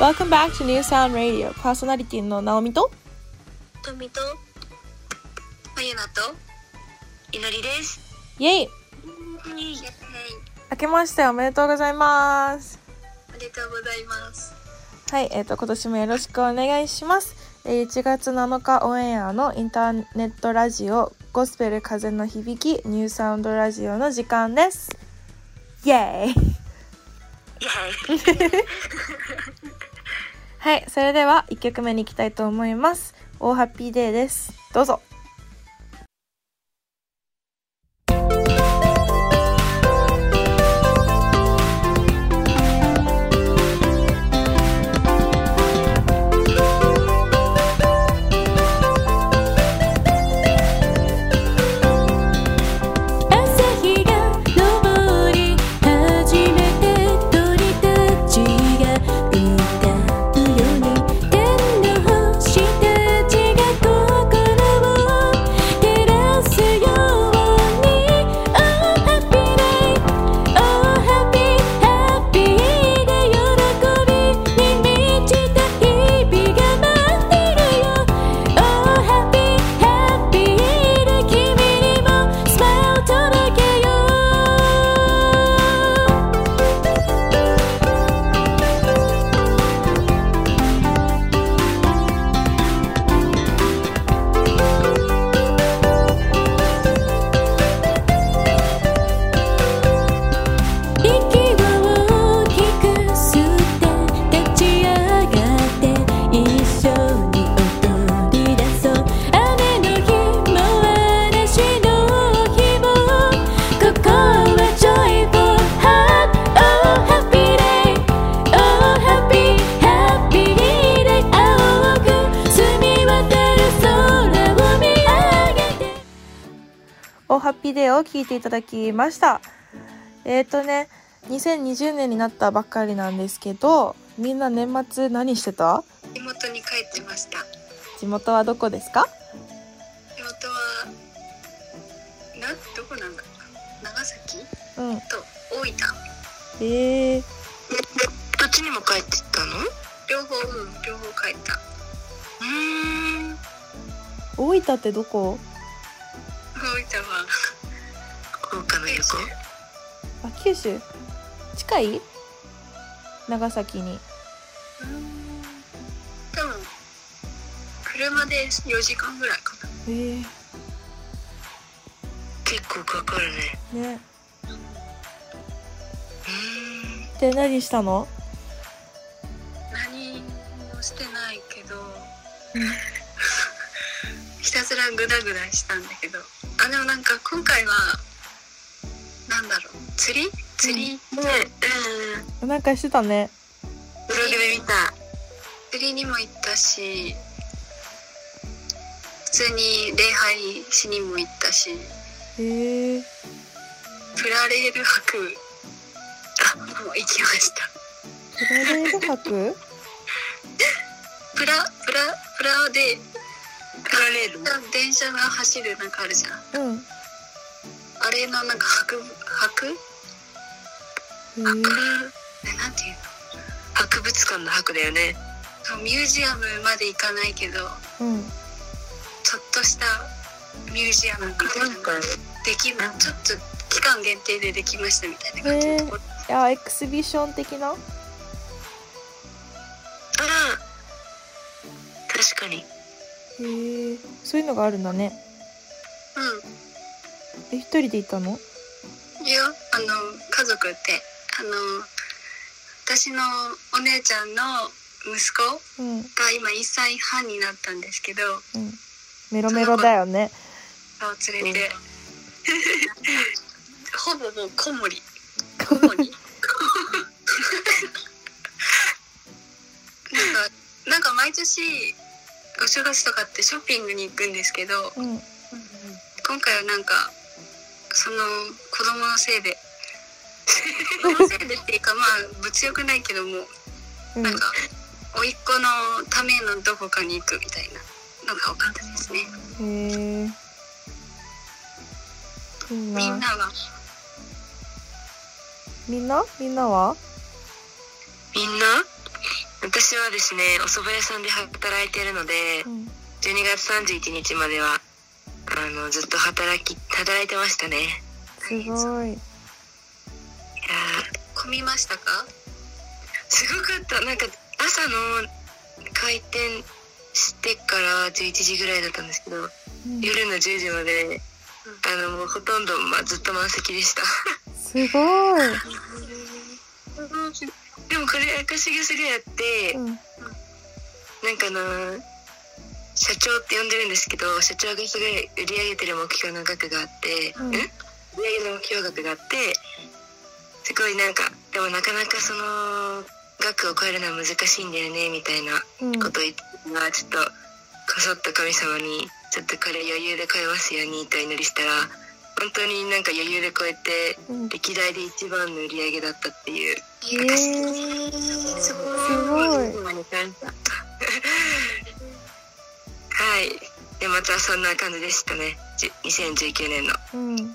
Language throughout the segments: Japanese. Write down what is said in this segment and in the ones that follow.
Welcome back to New Sound Radio パーソナリティのナオミとトミとまゆなといのりです。 イエイ。明けましておめでとうございます。 ありがとうございます。 はい、今年もよろしくお願いします。1月7日オンエアのインターネットラジオゴスペル風の響きニューサウンドラジオの時間です。イエーイはい、それでは1曲目に行きたいと思います。オーハッピーデーです。どうぞ。ハッピーデーを聞いていただきました。2020年になったばっかりなんですけど、みんな年末何してた？ 地元に帰ってました。 地元はどこですか？ 地元はどこなんだ？長崎？と大分。どっちにも帰ってたの？両方帰った。 大分ってどこ？ 大分は福岡の横。 九州近い？長崎に。 多分車で4時間ぐらいかな。結構かかるね。 で何したの？ 何もしてないけど、ひたすらグダグダしたんだけど、でもなんか今回は釣りなんかしてたね。 ブログで見た。釣りにも行ったし、普通に礼拝しにも行ったし、プラレール泊も行きました。 プラレール泊？ プラでプラレール電車が走るなんかあるじゃん。あれのなんか博なんていうの？博物館の博だよね。ミュージアムまで行かないけど、ちょっとしたミュージアムみたいなのがちょっと期間限定でできましたみたいな感じのところ。 エクシビション的な？ 確かに。 そういうのがあるんだね。一人で行ったの？ いや、家族って私のお姉ちゃんの息子が今1歳半になったんですけど、 メロメロだよね。 連れて、ほぼもう子守なんか毎年お正月とかってショッピングに行くんですけど、今回はなんかその子供のせいでっていうか、物欲ないけども、なんか甥っ子のためのどこかに行くみたいなのが多かったですね。みんなはみんなは私はですね、お蕎麦屋さんで働いているので、12月31日まではずっと働いてましたね。 すごい。いや混みましたか？すごかった。なんか朝の開店してから11時ぐらいだったんですけど、夜の10時までもうほとんど、ずっと満席でした。 すごい。 でもこれ私がすぐやって、なんか社長って呼んでるんですけど、社長がすごい売り上げてる目標の額があって、売り上げの目標額があって、すごいなんかでもなかなかその額を超えるのは難しいんだよねみたいなことを言ってたら、ちょっとこそっと神様にちょっとこれ余裕で超えますようにとお祈りしたら、本当になんか余裕で超えて、歴代で一番の売り上げだったっていう。すごい。はい。でまたそんな感じでしたね。2019年の。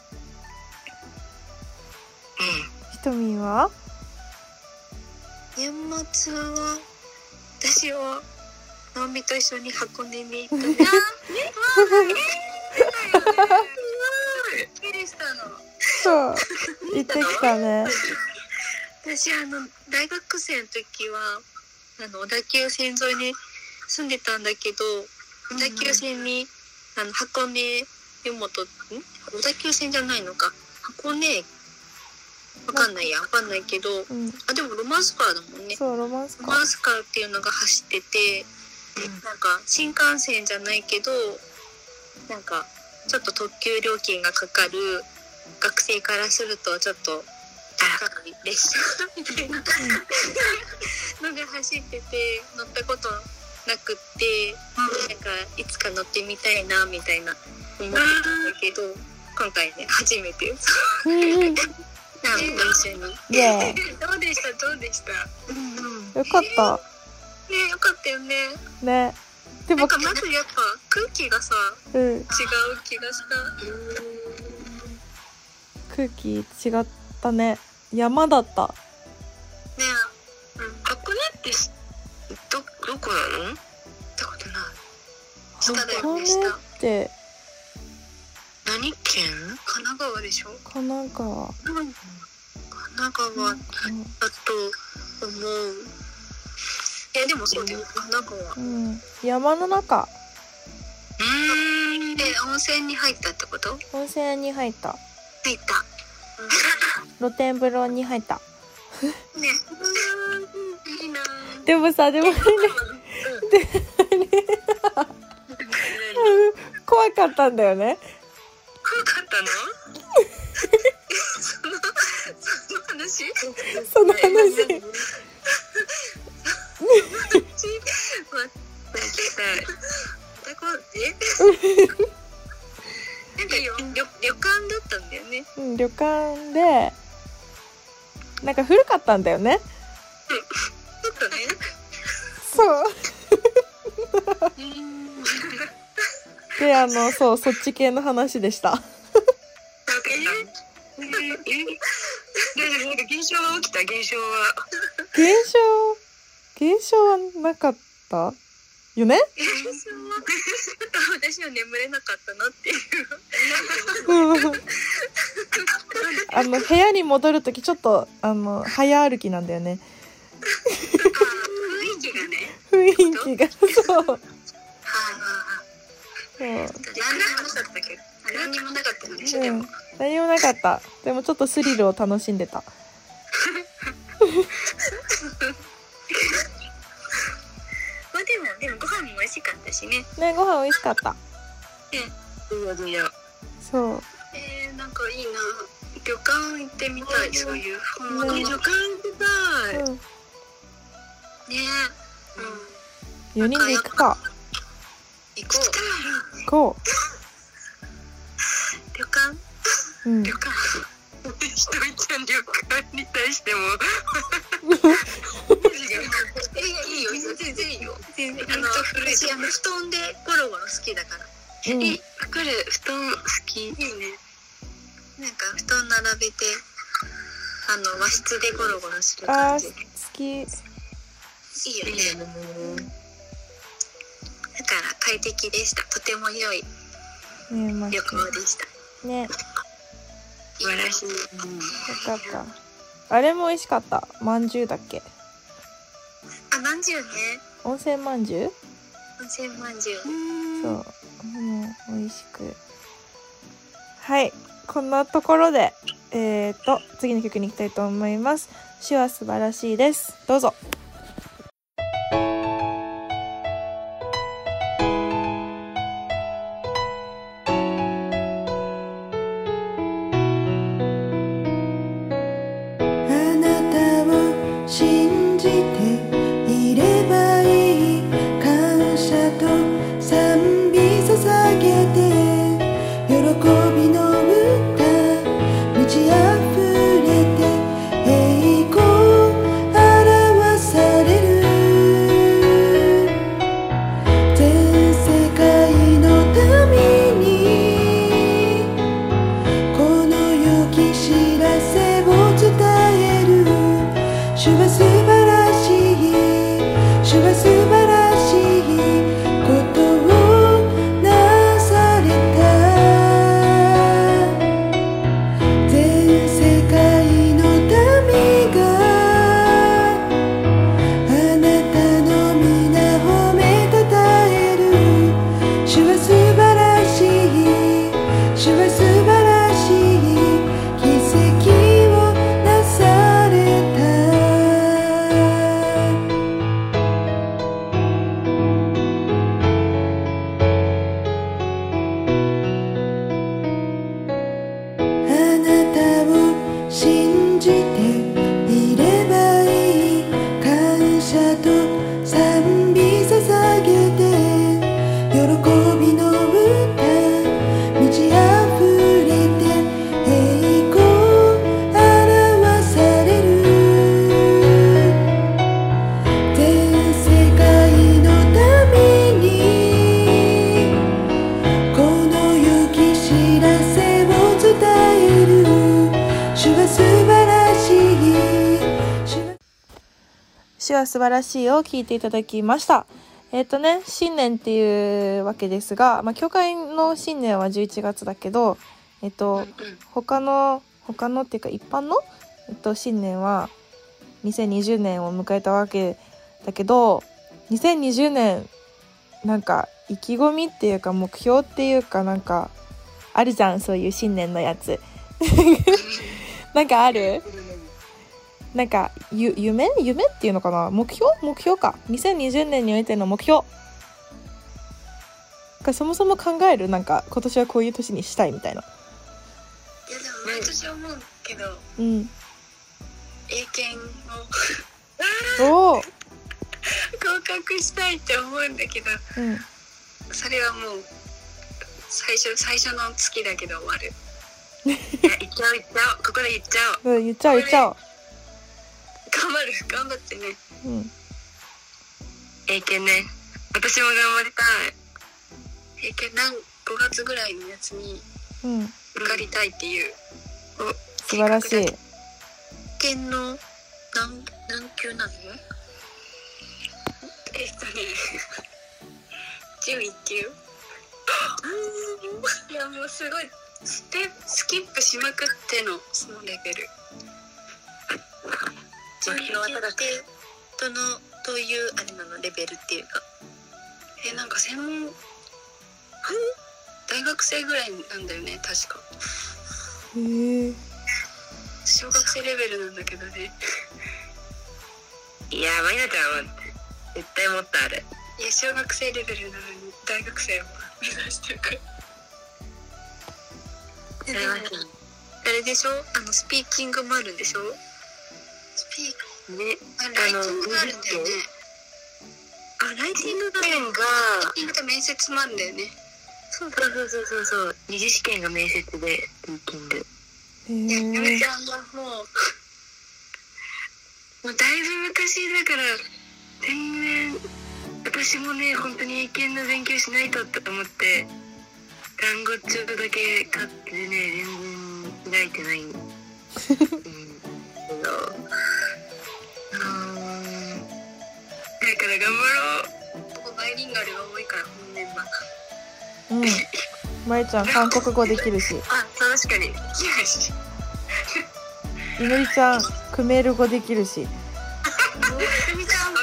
ひとみんは？ 年末は私は直美と一緒に箱根に行ったね。びっくりしたの。 そう、行ってきたね。 私大学生の時は小田急線沿いに住んでたんだけど、小田急線に箱根湯本小田急線じゃないのか、箱根わかんないけど、でもロマンスカーだもんね。 そう、ロマンスカーっていうのが走ってて、なんか新幹線じゃないけど、なんかちょっと特急料金がかかる、学生からするとちょっと高い列車みたいなのが走ってて、乗ったことなくって、なんかいつか乗ってみたいなみたいな思ってたんだけど、今回ね初めて一緒に。どうでした？ よかった。 ね、よかったよね。 ね。 でもなんかまずやっぱ空気がさ、違う気がした。 空気違ったね。山だった。 ね、箱根ってどこなの？行ったことない。下だよね、下。 箱根って何県？神奈川でしょ？ 神奈川。 だと思う。いやでもそうだよ、神奈川。 山の中。 温泉に入ったってこと？ 温泉に入った。 露天風呂に入った。 ね。いいな。 でも怖かったんだよね。 怖かったの？ その話なんか旅館だったんだよね。 旅館でなんか古かったんだよね。そうでそうそっち系の話でした。 現象は起きた？現象はなかったよね。 私は眠れなかったなっていう部屋に戻るときちょっと早歩きなんだよね。雰囲気がそう何もなかったのでしょ。 何もなかった。でもちょっとスリルを楽しんでた。 でもご飯も美味しかったしね。 ね、ご飯美味しかった。そう。 なんかいいな。旅館行ってみたい。そういう旅館行ってたい。ね。 4人で行くか。 行こう。 旅館？ 旅館。ひとみちゃん旅館に対してもいいよ、全然いいよ。私布団でゴロゴロ好きだから。布団好き。いいね。なんか布団並べて和室でゴロゴロする感じ。 好き。 いいよね。だから快適でした。とても良い旅行でしたね。 素晴らしい。 よかった。あれも美味しかった。まんじゅうだっけ。 あ、まんじゅうね。 温泉まんじゅう。 温泉まんじゅう。 そう、もう美味しく。はい、こんなところで次の曲に行きたいと思います。手話素晴らしいです。どうぞ。手話素晴らしいを聞いていただきました。新年っていうわけですが、教会の新年は11月だけど、他のっていうか一般の、新年は2020年を迎えたわけだけど、2020年なんか意気込みっていうか目標っていうかなんかあるじゃん、そういう新年のやつなんかある？なんか夢っていうのかな、目標か。2020年においての目標か、そもそも考える。なんか今年はこういう年にしたいみたいな。 いやでも毎年思うけど、英検を合格したいって思うんだけど、それはもう最初の月だけで終わる。言っちゃおうここで言っちゃおう。 言っちゃおう。 頑張ってね。英検ね。私も頑張りたい。英検5月ぐらいのやつに受かりたいっていう。 素晴らしい。 英検の何級なの？11級いやもうすごいスキップしまくってのそのレベル。目標は高くてどういうあれなのレベルっていうか。なんか専門大学生ぐらいなんだよね確か。小学生レベルなんだけどね。いやマイナちゃんは絶対もっとある。いや小学生レベルなのに大学生を目指してるから。あれでしょ、スピーキングもあるんでしょ。スピークね、ライティングがあるんだよね。ライティングがライティングと面接もあるんだよね。そう二次試験が面接でスピーキング。いやゆめちゃんはもうだいぶ昔だから全然私もね本当に英検の勉強しないとって思って単語帳だけ買ってね全然開いてないから頑張ろう。ここバイリンガルが多いからこのメンバー。 うん。まゆちゃん韓国語できるし。 あ、確かに。 いのりちゃんクメール語できるし。 みちゃん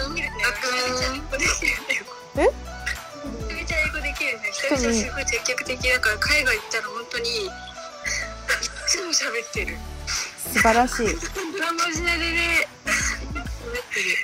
え？ みちゃん英語できるね。一人すごい積極的だから海外行ったら本当にいつも喋ってる。 素晴らしい。 マジでね。喋ってる。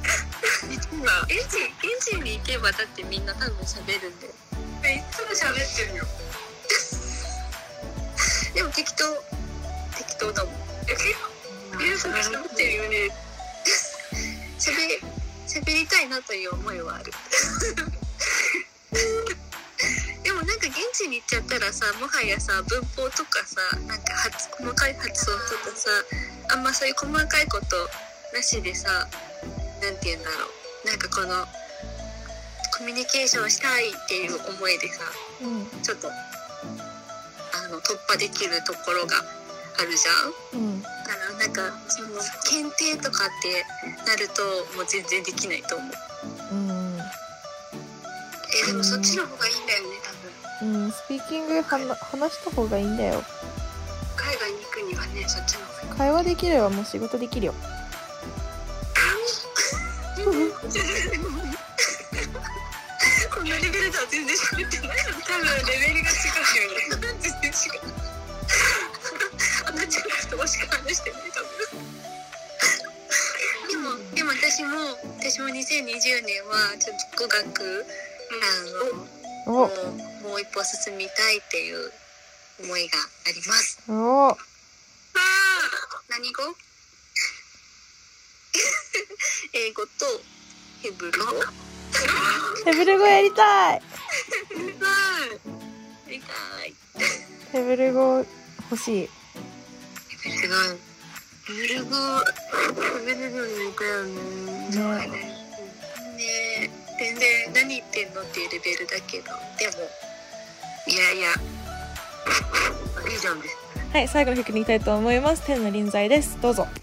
現地に行けばだってみんな多分喋るんで。いつも喋ってるよ。でも適当だもん。皆さん喋ってるよね。喋りたいなという思いはある。でもなんか現地に行っちゃったらさ、もはやさ文法とかさ、なんか細かい発音とかさ、あんまそういう細かいことなしでさ、なんて言うんだろう、なんかこのコミュニケーションしたいっていう思いでさ、ちょっと突破できるところがあるじゃん。だからなんかその検定とかってなるともう全然できないと思う。でもそっちの方がいいんだよね多分。 スピーキング話した方がいいんだよ。 海外に行くにはね、そっちの方が。 会話できればもう仕事できるよ。 こんなレベルでは全然喋ってないの。多分レベルが違うよね。全然違う。あんなちゃんと人しか話してない多分。でも私も2020年はちょっと語学もう一歩進みたいっていう思いがあります。何語？英語とヘブル語。 ヘブル語やりたい。ヘブル語欲しい。 ヘブル語やりたいよね。ね、全然何言ってんのっていうレベルだけど、でもいやいいじゃんです。 はい、最後の曲に行きたいと思います。天の臨在です。どうぞ。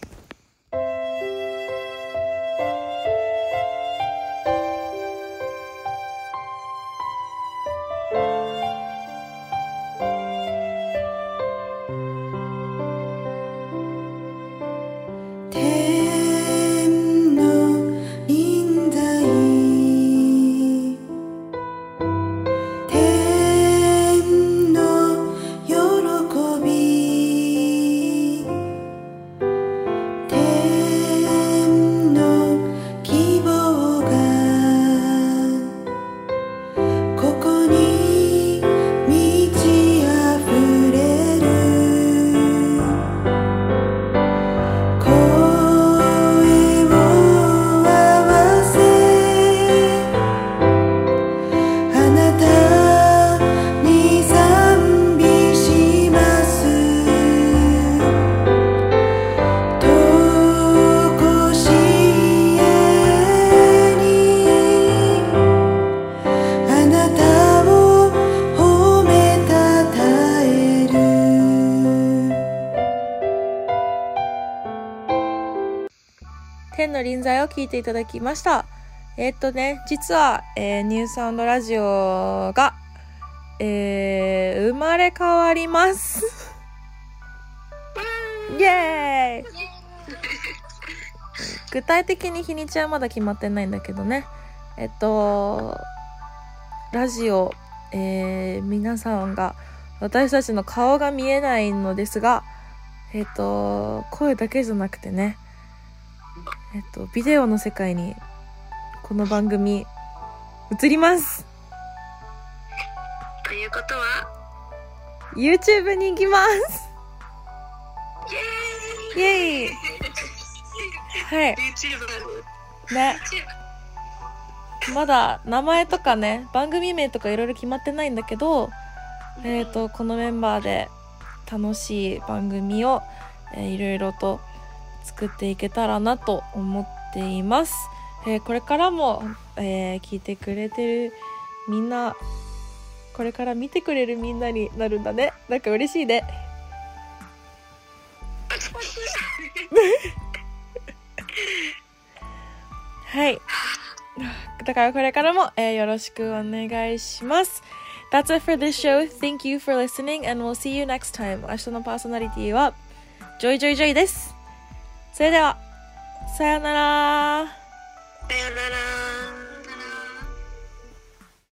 天の臨在を聞いていただきました。実は、ニューサウンドラジオが、生まれ変わります。イエーイ。具体的に日にちはまだ決まってないんだけどね。ラジオ、皆さんが、私たちの顔が見えないのですが、声だけじゃなくてね、ビデオの世界にこの番組移ります。 ということは YouTube に行きます。イエーイ。はい。ね。まだ名前とかね、番組名とかいろいろ決まってないんだけど、このメンバーで楽しい番組を、いろいろと作っていけたらなと思っています。これからも、聞いてくれてるみんな、これから見てくれるみんなになるんだね。なんか嬉しいね。はい。 だからこれからも、よろしくお願いします。That's it for this show. Thank you for listening and we'll see you next time. 明日のパーソナリティはジョイジョイジョイです。それではさよなら。 さよなら。